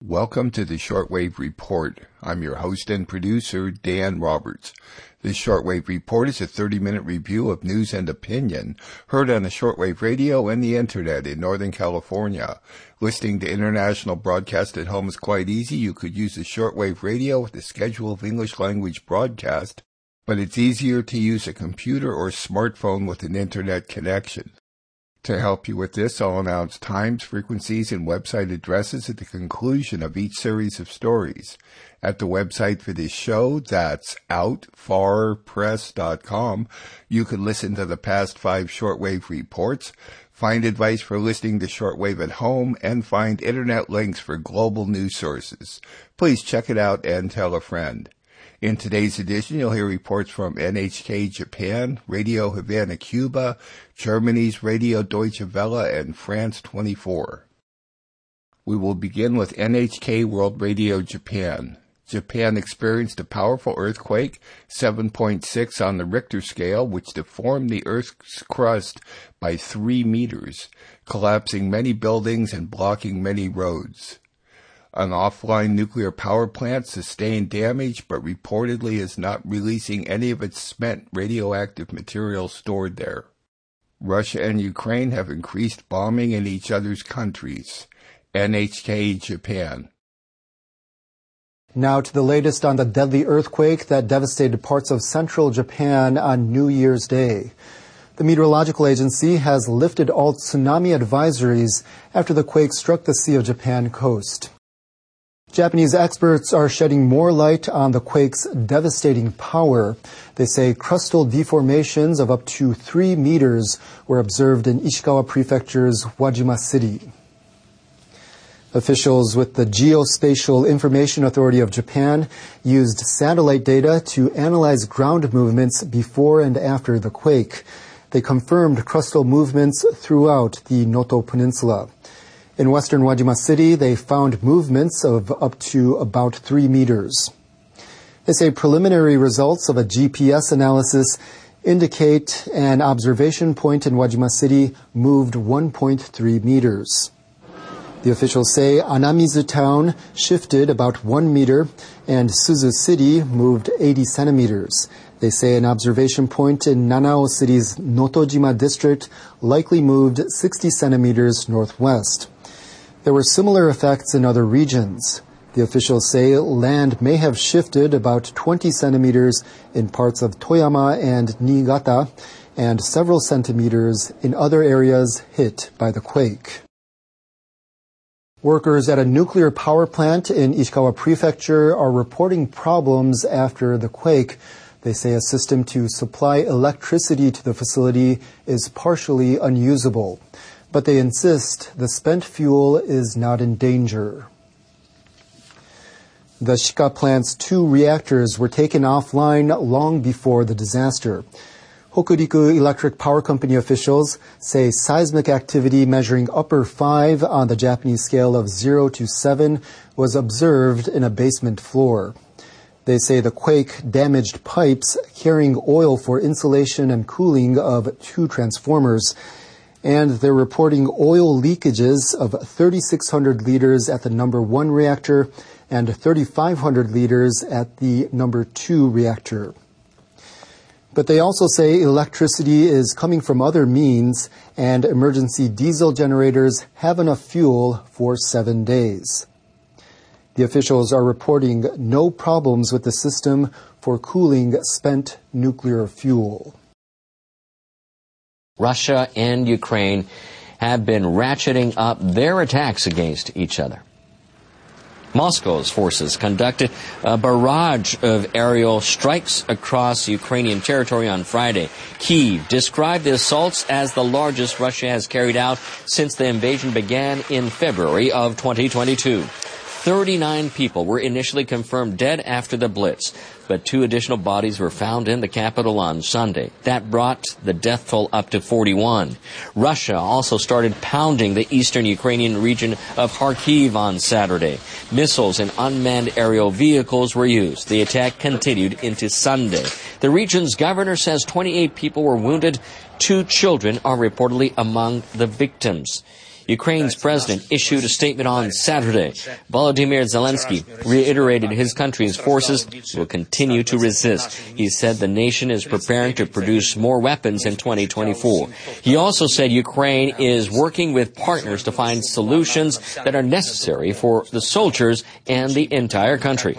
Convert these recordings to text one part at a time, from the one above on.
Welcome to the Shortwave Report. I'm your host and producer, Dan Roberts. This Shortwave Report is a 30-minute review of news and opinion heard on the shortwave radio and the internet in Northern California. Listening to international broadcast at home is quite easy. You could use the shortwave radio with a schedule of English language broadcast, but it's easier to use a computer or smartphone with an internet connection. To help you with this, I'll announce times, frequencies, and website addresses at the conclusion of each series of stories. At the website for this show, that's outfarpress.com, you can listen to the past 5 shortwave reports, find advice for listening to shortwave at home, and find internet links for global news sources. Please check it out and tell a friend. In today's edition, you'll hear reports from NHK Japan, Radio Havana Cuba, Germany's Radio Deutsche Welle, and France 24. We will begin with NHK World Radio Japan. Japan experienced a powerful earthquake, 7.6 on the Richter scale, which deformed the Earth's crust by 3 meters, collapsing many buildings and blocking many roads. An offline nuclear power plant sustained damage, but reportedly is not releasing any of its spent radioactive material stored there. Russia and Ukraine have increased bombing in each other's countries. NHK Japan. Now to the latest on the deadly earthquake that devastated parts of central Japan on New Year's Day. The meteorological agency has lifted all tsunami advisories after the quake struck the Sea of Japan coast. Japanese experts are shedding more light on the quake's devastating power. They say crustal deformations of up to 3 meters were observed in Ishikawa Prefecture's Wajima City. Officials with the Geospatial Information Authority of Japan used satellite data to analyze ground movements before and after the quake. They confirmed crustal movements throughout the Noto Peninsula. In western Wajima City, they found movements of up to about 3 meters. They say preliminary results of a GPS analysis indicate an observation point in Wajima City moved 1.3 meters. The officials say Anamizu town shifted about 1 meter and Suzu City moved 80 centimeters. They say an observation point in Nanao City's Notojima district likely moved 60 centimeters northwest. There were similar effects in other regions. The officials say land may have shifted about 20 centimeters in parts of Toyama and Niigata and several centimeters in other areas hit by the quake. Workers at a nuclear power plant in Ishikawa Prefecture are reporting problems after the quake. They say a system to supply electricity to the facility is partially unusable. But they insist the spent fuel is not in danger. The Shika plant's 2 reactors were taken offline long before the disaster. Hokuriku Electric Power Company officials say seismic activity measuring upper 5 on the Japanese scale of 0 to 7 was observed in a basement floor. They say the quake damaged pipes carrying oil for insulation and cooling of 2 transformers, and they're reporting oil leakages of 3,600 liters at the number 1 reactor and 3,500 liters at the number 2 reactor. But they also say electricity is coming from other means and emergency diesel generators have enough fuel for 7 days. The officials are reporting no problems with the system for cooling spent nuclear fuel. Russia and Ukraine have been ratcheting up their attacks against each other. Moscow's forces conducted a barrage of aerial strikes across Ukrainian territory on Friday. Kyiv described the assaults as the largest Russia has carried out since the invasion began in February of 2022. 39 people were initially confirmed dead after the blitz, but 2 additional bodies were found in the capital on Sunday. That brought the death toll up to 41. Russia also started pounding the eastern Ukrainian region of Kharkiv on Saturday. Missiles and unmanned aerial vehicles were used. The attack continued into Sunday. The region's governor says 28 people were wounded. 2 children are reportedly among the victims. Ukraine's president issued a statement on Saturday. Volodymyr Zelensky reiterated his country's forces will continue to resist. He said the nation is preparing to produce more weapons in 2024. He also said Ukraine is working with partners to find solutions that are necessary for the soldiers and the entire country.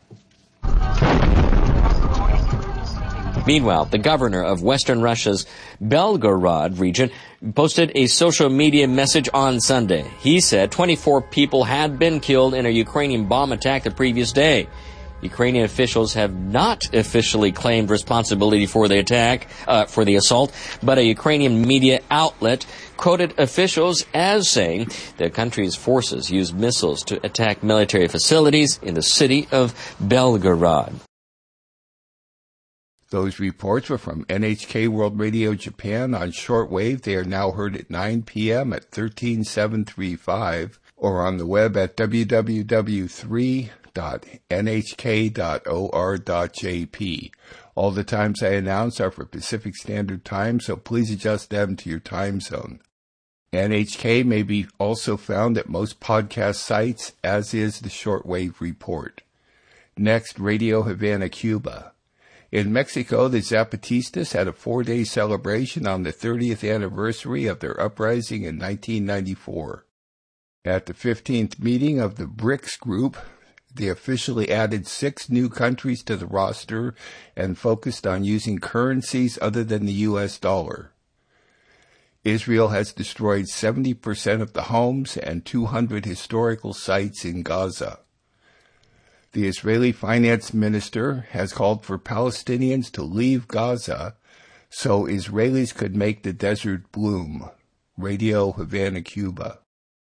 Meanwhile, the governor of Western Russia's Belgorod region posted a social media message on Sunday. He said 24 people had been killed in a Ukrainian bomb attack the previous day. Ukrainian officials have not officially claimed responsibility for the attack, for the assault, but a Ukrainian media outlet quoted officials as saying the country's forces used missiles to attack military facilities in the city of Belgorod. Those reports were from NHK World Radio Japan on shortwave. They are now heard at 9 p.m. at 13735 or on the web at www.nhk.or.jp. All the times I announce are for Pacific Standard Time, so please adjust them to your time zone. NHK may be also found at most podcast sites, as is the Shortwave Report. Next, Radio Havana, Cuba. In Mexico, the Zapatistas had a 4-day celebration on the 30th anniversary of their uprising in 1994. At the 15th meeting of the BRICS group, they officially added 6 new countries to the roster and focused on using currencies other than the U.S. dollar. Israel has destroyed 70% of the homes and 200 historical sites in Gaza. The Israeli finance minister has called for Palestinians to leave Gaza so Israelis could make the desert bloom. Radio Havana, Cuba.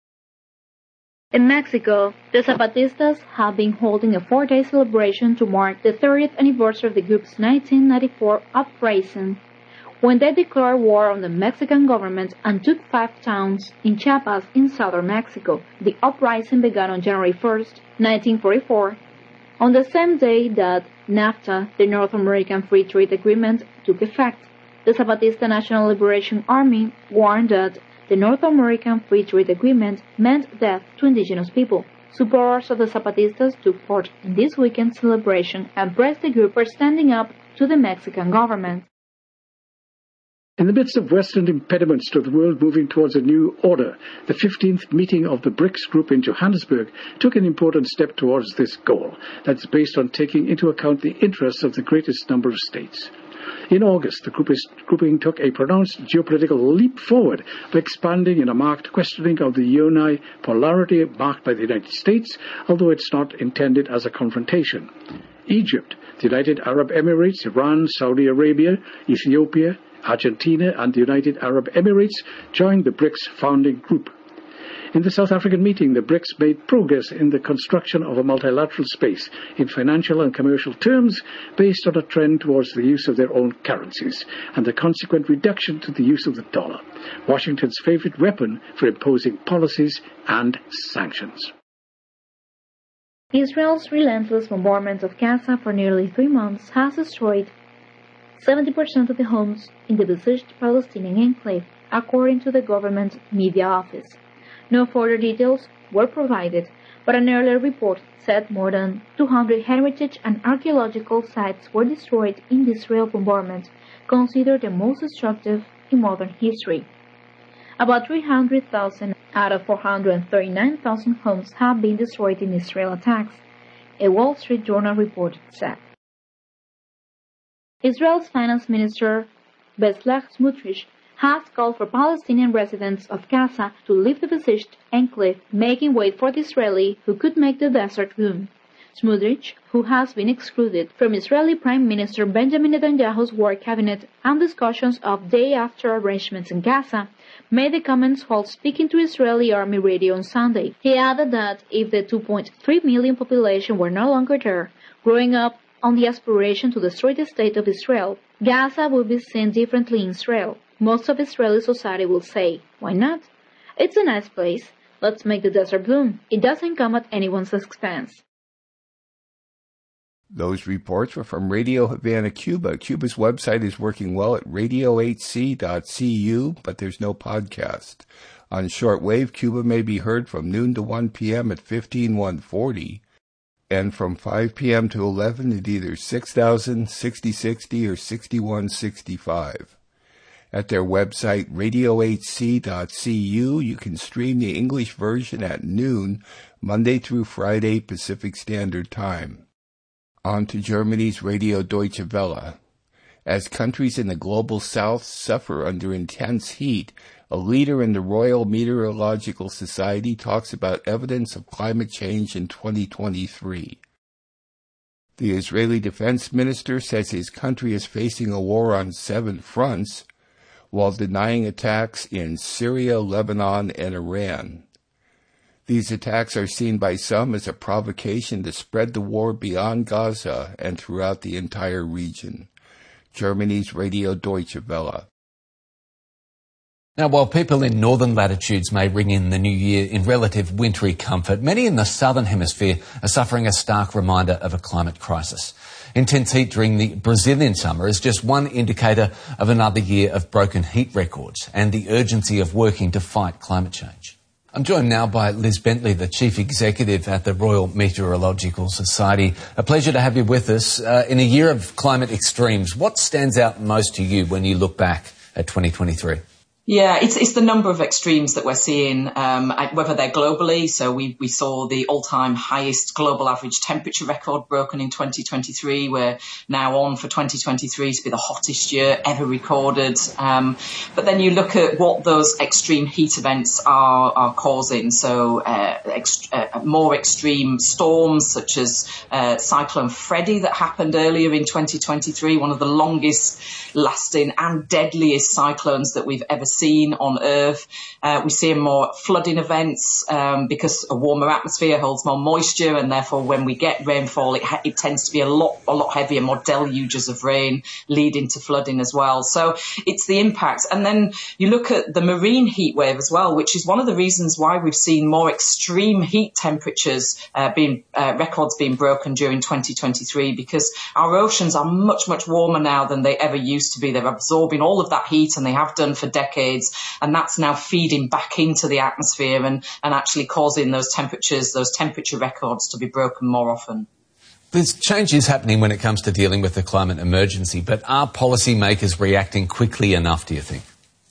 In Mexico, the Zapatistas have been holding a 4-day celebration to mark the 30th anniversary of the group's 1994 uprising, when they declared war on the Mexican government and took 5 towns in Chiapas in southern Mexico. The uprising began on January 1st, 1944, on the same day that NAFTA, the North American Free Trade Agreement, took effect. The Zapatista National Liberation Army warned that the North American Free Trade Agreement meant death to indigenous people. Supporters of the Zapatistas took part in this weekend's celebration and praised the group for standing up to the Mexican government. In the midst of Western impediments to the world moving towards a new order, the 15th meeting of the BRICS group in Johannesburg took an important step towards this goal that's based on taking into account the interests of the greatest number of states. In August, the grouping took a pronounced geopolitical leap forward by expanding in a marked questioning of the unipolarity marked by the United States, although it's not intended as a confrontation. Egypt, the United Arab Emirates, Iran, Saudi Arabia, Ethiopia, Argentina and the United Arab Emirates joined the BRICS founding group. In the South African meeting, the BRICS made progress in the construction of a multilateral space in financial and commercial terms based on a trend towards the use of their own currencies and the consequent reduction to the use of the dollar, Washington's favorite weapon for imposing policies and sanctions. Israel's relentless bombardment of Gaza for nearly 3 months has destroyed 70% of the homes in the besieged Palestinian enclave, according to the government media office. No further details were provided, but an earlier report said more than 200 heritage and archaeological sites were destroyed in the Israel bombardment, considered the most destructive in modern history. About 300,000 out of 439,000 homes have been destroyed in Israel attacks, a Wall Street Journal report said. Israel's finance minister, Bezalel Smotrich, has called for Palestinian residents of Gaza to leave the besieged enclave, making way for the Israeli who could make the desert bloom. Smotrich, who has been excluded from Israeli Prime Minister Benjamin Netanyahu's war cabinet and discussions of day-after arrangements in Gaza, made the comments while speaking to Israeli Army radio on Sunday. He added that if the 2.3 million population were no longer there, growing up on the aspiration to destroy the state of Israel, Gaza will be seen differently in Israel. Most of Israeli society will say, why not? It's a nice place. Let's make the desert bloom. It doesn't come at anyone's expense. Those reports were from Radio Havana, Cuba. Cuba's website is working well at radio8c.cu, but there's no podcast. On shortwave, Cuba may be heard from noon to 1 p.m. at 15140, and from 5 p.m. to 11 at either 6000, 6060, or 6165. At their website, radiohc.cu, you can stream the English version at noon, Monday through Friday, Pacific Standard Time. On to Germany's Radio Deutsche Welle. As countries in the global south suffer under intense heat, a leader in the Royal Meteorological Society talks about evidence of climate change in 2023. The Israeli defense minister says his country is facing a war on 7 fronts, while denying attacks in Syria, Lebanon, and Iran. These attacks are seen by some as a provocation to spread the war beyond Gaza and throughout the entire region. Germany's Radio Deutsche Welle. Now, while people in northern latitudes may ring in the new year in relative wintry comfort, many in the southern hemisphere are suffering a stark reminder of a climate crisis. Intense heat during the Brazilian summer is just one indicator of another year of broken heat records and the urgency of working to fight climate change. I'm joined now by Liz Bentley, the Chief Executive at the Royal Meteorological Society. A pleasure to have you with us. In a year of climate extremes, what stands out most to you when you look back at 2023? Yeah, it's the number of extremes that we're seeing, whether they're globally. So we saw the all-time highest global average temperature record broken in 2023. We're now on for 2023 to be the hottest year ever recorded. But then you look at what those extreme heat events are causing. So more extreme storms, such as Cyclone Freddy that happened earlier in 2023, one of the longest lasting and deadliest cyclones that we've ever seen on Earth. We see more flooding events because a warmer atmosphere holds more moisture, and therefore when we get rainfall, it tends to be a lot heavier, more deluges of rain, leading to flooding as well. So it's the impacts. And then you look at the marine heat wave as well, which is one of the reasons why we've seen more extreme heat temperatures records being broken during 2023, because our oceans are much warmer now than they ever used to be. They're absorbing all of that heat, and they have done for decades, and that's now feeding back into the atmosphere and actually causing those temperature records to be broken more often. There's changes happening when it comes to dealing with the climate emergency, but are policymakers reacting quickly enough, do you think?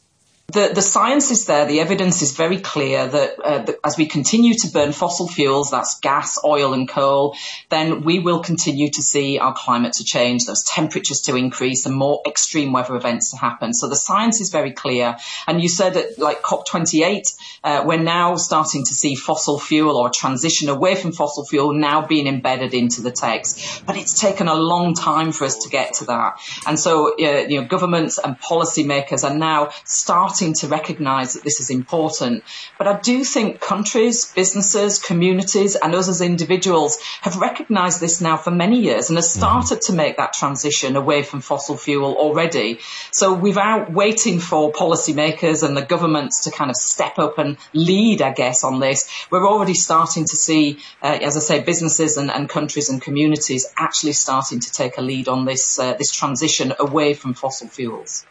The science is there. The evidence is very clear that as we continue to burn fossil fuels, that's gas, oil and coal, then we will continue to see our climate to change, those temperatures to increase and more extreme weather events to happen. So the science is very clear. And you said at like COP28, we're now starting to see fossil fuel or transition away from fossil fuel now being embedded into the text. But it's taken a long time for us to get to that. And so, governments and policymakers are now starting to recognise that this is important. But I do think countries, businesses, communities and us as individuals have recognised this now for many years and have started to make that transition away from fossil fuel already. So without waiting for policymakers and the governments to kind of step up and lead, I guess, on this, we're already starting to see, as I say, businesses and countries and communities actually starting to take a lead on this transition away from fossil fuels.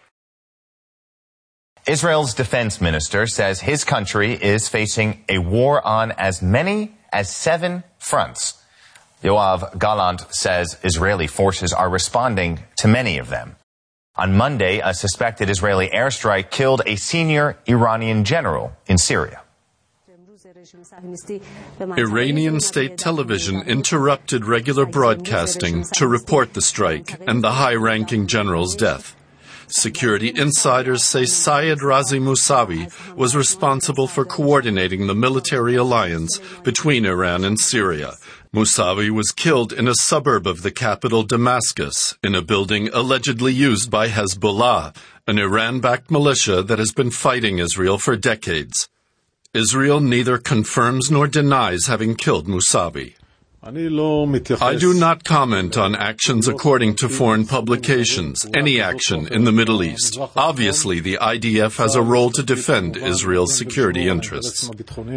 Israel's defense minister says his country is facing a war on as many as 7 fronts. Yoav Gallant says Israeli forces are responding to many of them. On Monday, a suspected Israeli airstrike killed a senior Iranian general in Syria. Iranian state television interrupted regular broadcasting to report the strike and the high-ranking general's death. Security insiders say Sayed Razi Mousavi was responsible for coordinating the military alliance between Iran and Syria. Mousavi was killed in a suburb of the capital, Damascus, in a building allegedly used by Hezbollah, an Iran-backed militia that has been fighting Israel for decades. Israel neither confirms nor denies having killed Mousavi. I do not comment on actions according to foreign publications, any action in the Middle East. Obviously, the IDF has a role to defend Israel's security interests.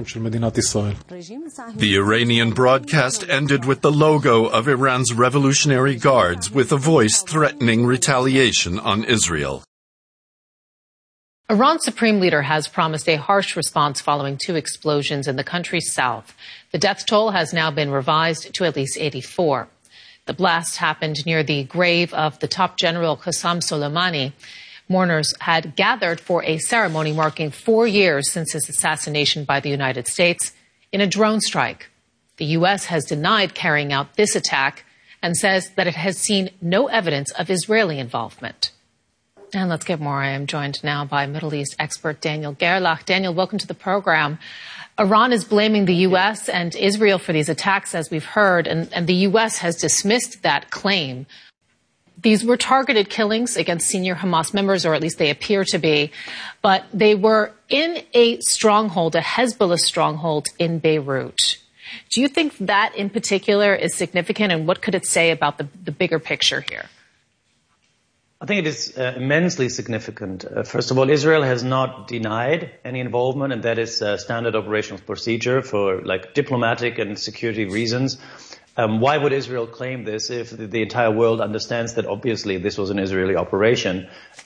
The Iranian broadcast ended with the logo of Iran's Revolutionary Guards with a voice threatening retaliation on Israel. Iran's supreme leader has promised a harsh response following 2 explosions in the country's south. The death toll has now been revised to at least 84. The blast happened near the grave of the top general Qasem Soleimani. Mourners had gathered for a ceremony marking 4 years since his assassination by the United States in a drone strike. The U.S. has denied carrying out this attack and says that it has seen no evidence of Israeli involvement. And let's get more. I am joined now by Middle East expert Daniel Gerlach. Daniel, welcome to the program. Iran is blaming the U.S. and Israel for these attacks, as we've heard, and the U.S. has dismissed that claim. These were targeted killings against senior Hamas members, or at least they appear to be, but they were in a stronghold, a Hezbollah stronghold in Beirut. Do you think that in particular is significant, and what could it say about the bigger picture here? I think it is immensely significant. First of all, Israel has not denied any involvement, and that is standard operational procedure for diplomatic and security reasons. Why would Israel claim this if the entire world understands that obviously this was an Israeli operation?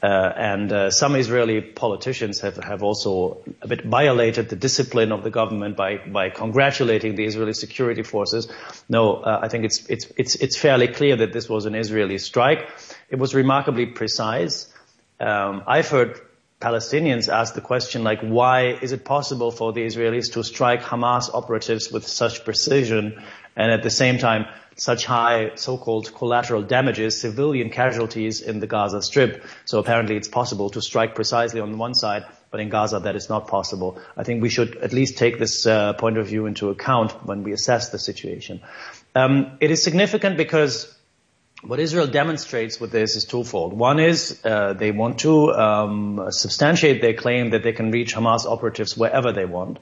And some Israeli politicians have also a bit violated the discipline of the government by congratulating the Israeli security forces. No, I think it's fairly clear that this was an Israeli strike. It was remarkably precise. I've heard Palestinians ask the question, why is it possible for the Israelis to strike Hamas operatives with such precision and at the same time such high so-called collateral damages, civilian casualties in the Gaza Strip? So apparently it's possible to strike precisely on one side, but in Gaza that is not possible. I think we should at least take this point of view into account when we assess the situation. It is significant because what Israel demonstrates with this is twofold. One is they want to substantiate their claim that they can reach Hamas operatives wherever they want,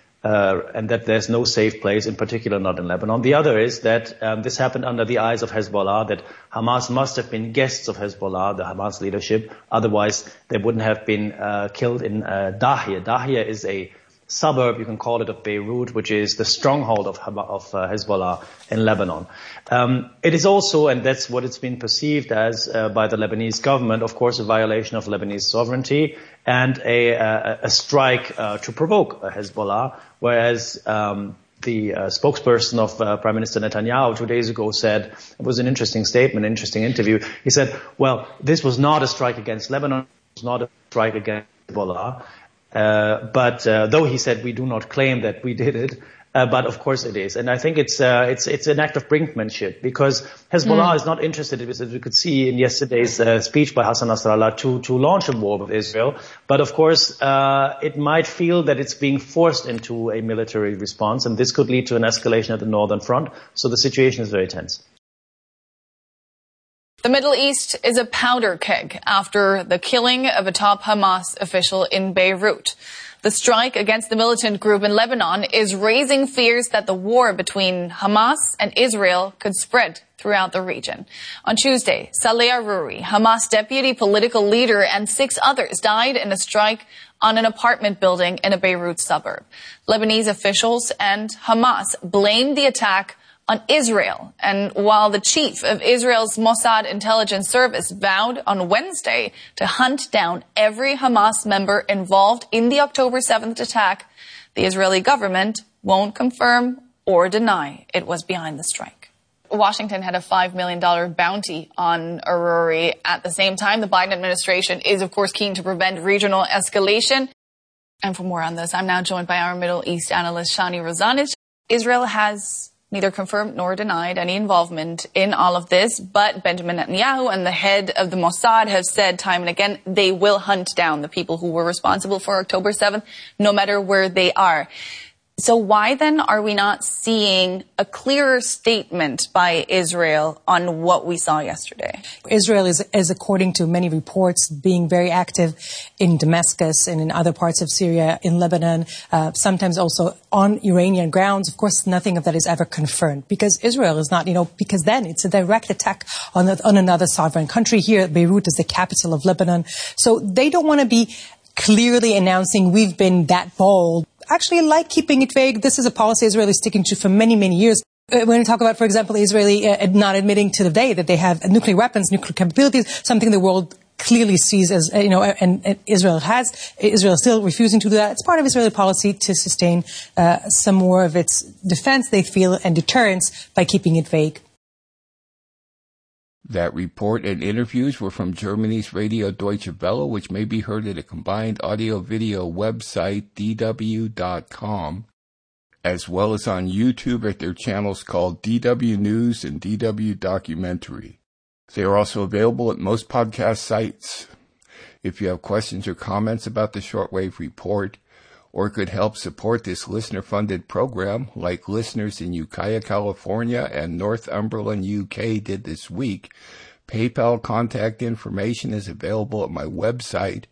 and that there's no safe place, in particular not in Lebanon. The other is that this happened under the eyes of Hezbollah, that Hamas must have been guests of Hezbollah, the Hamas leadership. Otherwise, they wouldn't have been killed in Dahiyah. Dahiyah is a suburb, you can call it, of Beirut, which is the stronghold of Hezbollah in Lebanon. It is also, and that's what it's been perceived as by the Lebanese government, of course, a violation of Lebanese sovereignty and a strike to provoke Hezbollah, whereas the spokesperson of Prime Minister Netanyahu 2 days ago said, it was an interesting statement, an interesting interview, he said, well, this was not a strike against Lebanon, it was not a strike against Hezbollah. But though he said we do not claim that we did it, but of course it is. And I think it's an act of brinkmanship, because Hezbollah is not interested, as we could see in yesterday's speech by Hassan Nasrallah, to launch a war with Israel. But of course, it might feel that it's being forced into a military response, and this could lead to an escalation at the northern front. So the situation is very tense. The Middle East is a powder keg after the killing of a top Hamas official in Beirut. The strike against the militant group in Lebanon is raising fears that the war between Hamas and Israel could spread throughout the region. On Tuesday, Saleh Aruri, Hamas deputy political leader, and 6 others died in a strike on an apartment building in a Beirut suburb. Lebanese officials and Hamas blamed the attack on Israel. And while the chief of Israel's Mossad intelligence service vowed on Wednesday to hunt down every Hamas member involved in the October 7th attack, the Israeli government won't confirm or deny it was behind the strike. Washington had a $5 million bounty on Aruri. At the same time, the Biden administration is, of course, keen to prevent regional escalation. And for more on this, I'm now joined by our Middle East analyst, Shani Rozanich. Israel has neither confirmed nor denied any involvement in all of this, but Benjamin Netanyahu and the head of the Mossad have said time and again they will hunt down the people who were responsible for October 7th, no matter where they are. So why then are we not seeing a clearer statement by Israel on what we saw yesterday? Israel is, according to many reports, being very active in Damascus and in other parts of Syria, in Lebanon, sometimes also on Iranian grounds. Of course, nothing of that is ever confirmed, because Israel is not, because then it's a direct attack on another sovereign country. Here, Beirut is the capital of Lebanon. So they don't want to be clearly announcing we've been that bold. Actually, I like keeping it vague. This is a policy Israel is sticking to for many, many years. When we talk about, for example, Israeli not admitting to the day that they have nuclear weapons, nuclear capabilities, something the world clearly sees as, and Israel is still refusing to do that. It's part of Israeli policy to sustain some more of its defense, they feel, and deterrence by keeping it vague. That report and interviews were from Germany's Radio Deutsche Welle, which may be heard at a combined audio-video website, dw.com, as well as on YouTube at their channels called DW News and DW Documentary. They are also available at most podcast sites. If you have questions or comments about the Shortwave Report, or could help support this listener-funded program, like listeners in Ukiah, California and Northumberland, UK did this week, PayPal contact information is available at my website,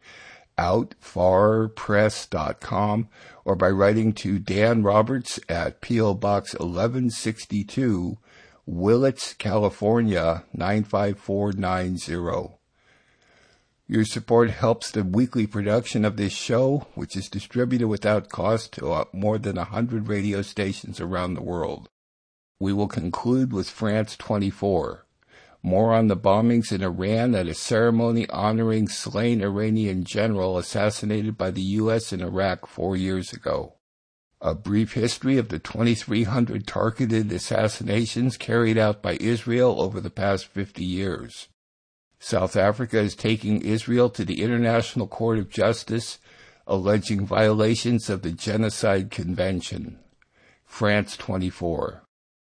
outfarpress.com, or by writing to Dan Roberts at P.O. Box 1162, Willits, California, 95490. Your support helps the weekly production of this show, which is distributed without cost to more than 100 radio stations around the world. We will conclude with France 24. More on the bombings in Iran at a ceremony honoring slain Iranian general assassinated by the U.S. in Iraq 4 years ago. A brief history of the 2,300 targeted assassinations carried out by Israel over the past 50 years. South Africa is taking Israel to the International Court of Justice, alleging violations of the Genocide Convention. France 24.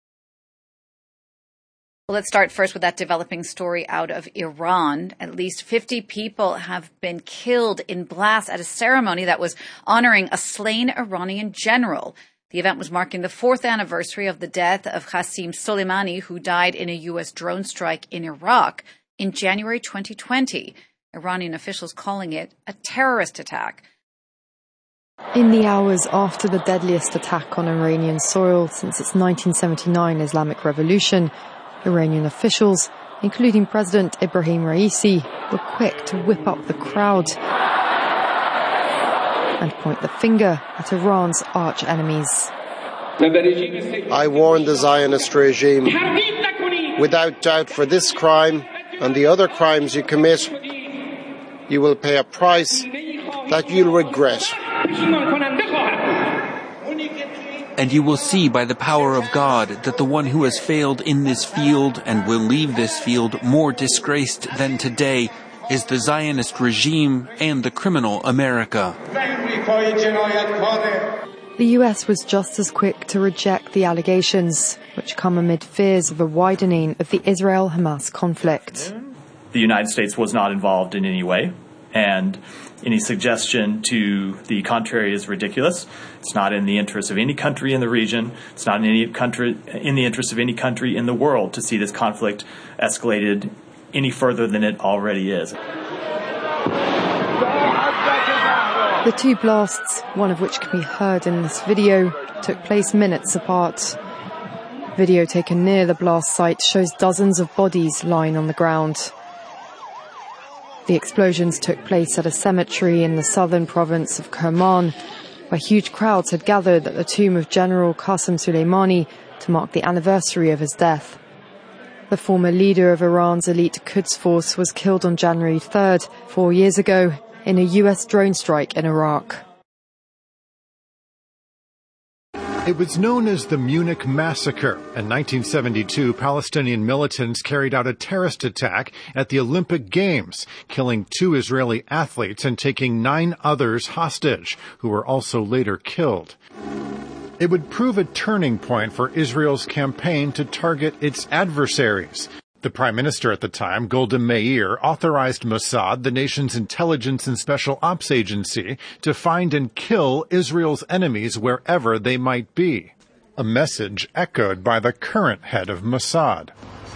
Well, let's start first with that developing story out of Iran. At least 50 people have been killed in blasts at a ceremony that was honoring a slain Iranian general. The event was marking the 4th anniversary of the death of Qasem Soleimani, who died in a U.S. drone strike in Iraq in January 2020. Iranian officials calling it a terrorist attack. In the hours after the deadliest attack on Iranian soil since its 1979 Islamic Revolution, Iranian officials, including President Ibrahim Raisi, were quick to whip up the crowd and point the finger at Iran's arch-enemies. I warn the Zionist regime, without doubt, for this crime and the other crimes you commit, you will pay a price that you'll regret. And you will see by the power of God that the one who has failed in this field and will leave this field more disgraced than today is the Zionist regime and the criminal America. The US was just as quick to reject the allegations, which come amid fears of a widening of the Israel-Hamas conflict. The United States was not involved in any way, and any suggestion to the contrary is ridiculous. It's not in the interest of any country in the region. It's not in the interest of any country in the world to see this conflict escalated any further than it already is. The two blasts, one of which can be heard in this video, took place minutes apart. Video taken near the blast site shows dozens of bodies lying on the ground. The explosions took place at a cemetery in the southern province of Kerman, where huge crowds had gathered at the tomb of General Qasem Soleimani to mark the anniversary of his death. The former leader of Iran's elite Quds force was killed on January 3rd, 4 years ago, in a US drone strike in Iraq. It was known as the Munich Massacre. In 1972, Palestinian militants carried out a terrorist attack at the Olympic Games, killing 2 Israeli athletes and taking 9 others hostage, who were also later killed. It would prove a turning point for Israel's campaign to target its adversaries. The Prime Minister at the time, Golda Meir, authorized Mossad, the nation's intelligence and special ops agency, to find and kill Israel's enemies wherever they might be. A message echoed by the current head of Mossad.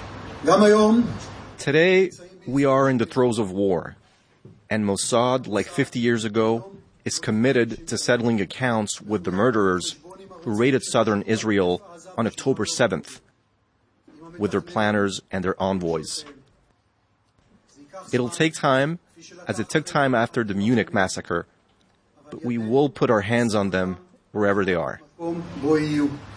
Today, we are in the throes of war, and Mossad, like 50 years ago, is committed to settling accounts with the murderers who raided southern Israel on October 7th. With their planners and their envoys. It'll take time, as it took time after the Munich massacre, but we will put our hands on them wherever they are.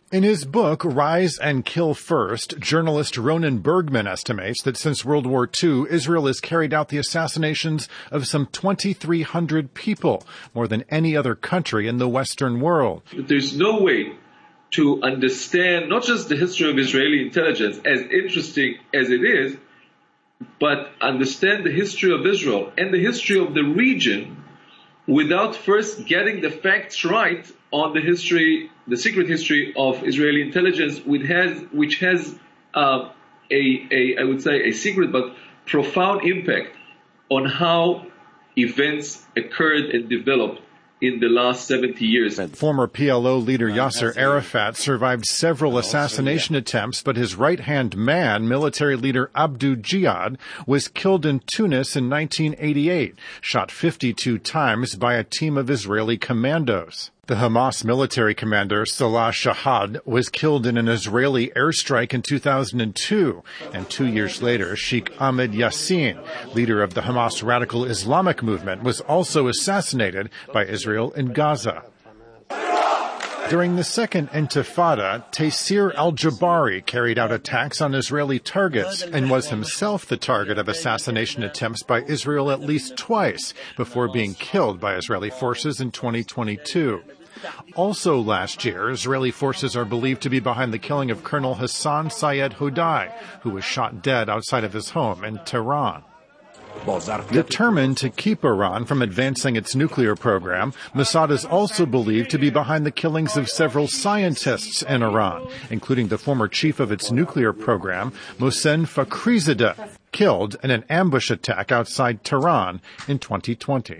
In his book, Rise and Kill First, journalist Ronan Bergman estimates that since World War II, Israel has carried out the assassinations of some 2,300 people, more than any other country in the Western world. There's no way to understand not just the history of Israeli intelligence, as interesting as it is, but understand the history of Israel and the history of the region without first getting the facts right on the history, the secret history of Israeli intelligence, which has I would say, a secret but profound impact on how events occurred and developed in the last 70 years. Former PLO leader Yasser Arafat survived several assassination attempts, but his right-hand man, military leader Abdou Jihad, was killed in Tunis in 1988, shot 52 times by a team of Israeli commandos. The Hamas military commander Salah Shahad was killed in an Israeli airstrike in 2002, and 2 years later, Sheikh Ahmed Yassin, leader of the Hamas radical Islamic movement, was also assassinated by Israel in Gaza. During the Second Intifada, Taysir al-Jabari carried out attacks on Israeli targets and was himself the target of assassination attempts by Israel at least twice before being killed by Israeli forces in 2022. Also last year, Israeli forces are believed to be behind the killing of Colonel Hassan Sayed Hodai, who was shot dead outside of his home in Tehran. Determined to keep Iran from advancing its nuclear program, Mossad is also believed to be behind the killings of several scientists in Iran, including the former chief of its nuclear program, Mohsen Fakhrizadeh, killed in an ambush attack outside Tehran in 2020.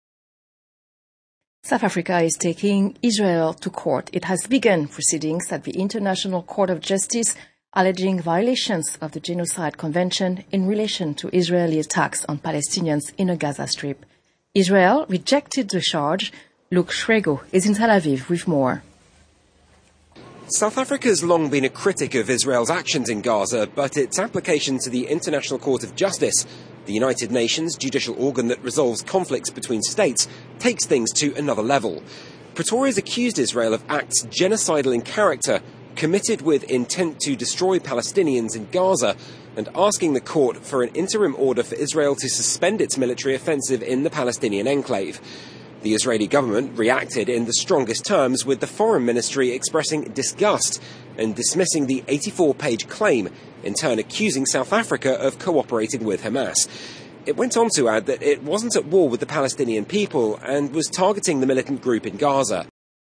South Africa is taking Israel to court. It has begun proceedings at the International Court of Justice alleging violations of the Genocide Convention in relation to Israeli attacks on Palestinians in the Gaza Strip. Israel rejected the charge. Luke Shrego is in Tel Aviv with more. South Africa has long been a critic of Israel's actions in Gaza, but its application to the International Court of Justice, the United Nations judicial organ that resolves conflicts between states, takes things to another level. Pretoria has accused Israel of acts genocidal in character, committed with intent to destroy Palestinians in Gaza, and asking the court for an interim order for Israel to suspend its military offensive in the Palestinian enclave. The Israeli government reacted in the strongest terms, with the foreign ministry expressing disgust and dismissing the 84-page claim, in turn accusing South Africa of cooperating with Hamas. It went on to add that it wasn't at war with the Palestinian people and was targeting the militant group in Gaza.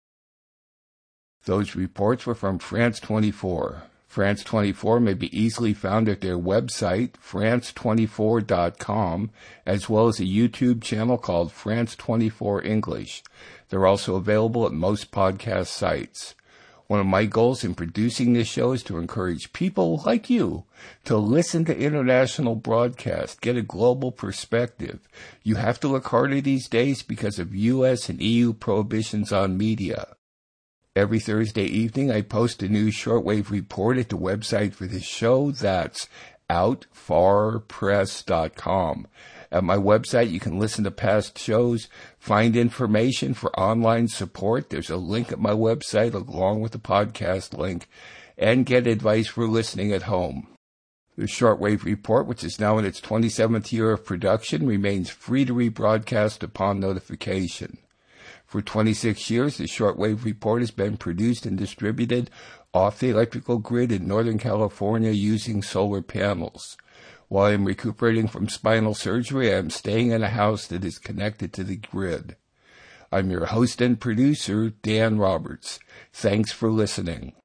Those reports were from France 24. France 24 may be easily found at their website, france24.com, as well as a YouTube channel called France 24 English. They're also available at most podcast sites. One of my goals in producing this show is to encourage people like you to listen to international broadcasts, get a global perspective. You have to look harder these days because of U.S. and EU prohibitions on media. Every Thursday evening, I post a new shortwave report at the website for this show. That's outfarpress.com. At my website, you can listen to past shows, find information for online support. There's a link at my website along with the podcast link, and get advice for listening at home. The Shortwave Report, which is now in its 27th year of production, remains free to rebroadcast upon notification. For 26 years, the Shortwave Report has been produced and distributed off the electrical grid in Northern California using solar panels. While I am recuperating from spinal surgery, I am staying in a house that is connected to the grid. I'm your host and producer, Dan Roberts. Thanks for listening.